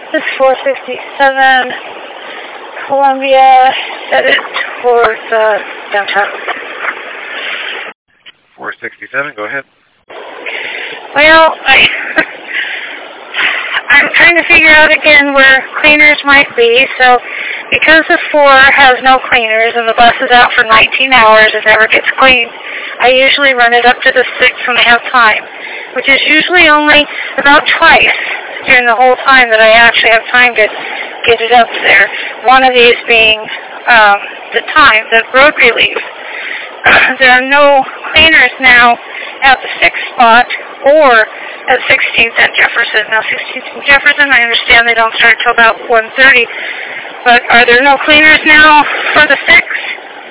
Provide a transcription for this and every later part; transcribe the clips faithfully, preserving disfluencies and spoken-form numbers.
This is four sixty-seven Columbia, headed towards uh, downtown. four sixty-seven, go ahead. Well, I, I'm trying to figure out again where cleaners might be. So because the four has no cleaners and the bus is out for nineteen hours and never gets cleaned, I usually run it up to the six when I have time, which is usually only about twice during the whole time that I actually have time to get it up there. One of these being um, the time, the road relief. There are no cleaners now at the sixth spot or at sixteenth and Jefferson. Now, sixteenth and Jefferson, I understand they don't start till about one thirty, but are there no cleaners now for the sixth?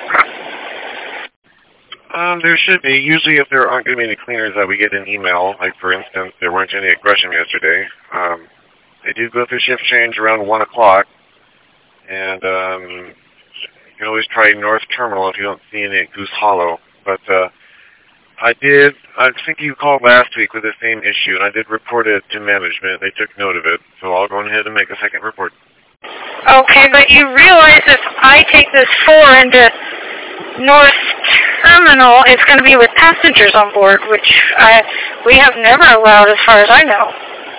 Um, there should be. Usually if there aren't going to be any cleaners, uh, we get an email. Like, for instance, there weren't any at Gresham yesterday. Um, they do go through shift change around one o'clock, and um, you can always try North Terminal if you don't see any at Goose Hollow. But uh, I did, I think you called last week with the same issue, and I did report it to management. They took note of it, so I'll go ahead and make a second report. Okay, but you realize if I take this four into North Terminal, it's going to be with passengers on board, which I, we have never allowed as far as I know.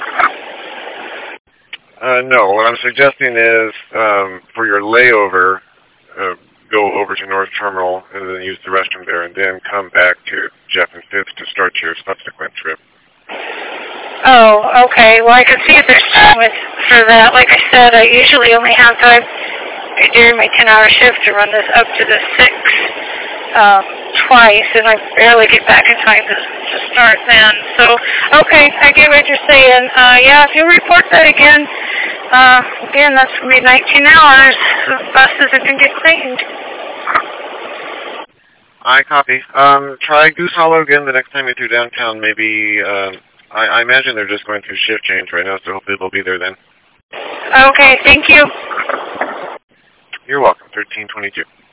Uh, no, what I'm suggesting is um, for your layover, uh, go over to North Terminal and then use the restroom there, and then come back to Jeff and Fifth to start your subsequent trip. Oh, okay. Well, I can see if there's time with, for that. Like I said, I usually only have time during my ten-hour shift to run this up to the six um, twice, and I barely get back in time to, to start then. So, okay, I get what you're saying. Uh, yeah, if you report that again, uh, again, that's going to be nineteen hours. The bus isn't going to get cleaned. I copy. Um, try Goose Hollow again the next time you're through downtown. Maybe, uh, I, I imagine they're just going through shift change right now, so hopefully they'll be there then. Okay, thank you. You're welcome. thirteen twenty-two.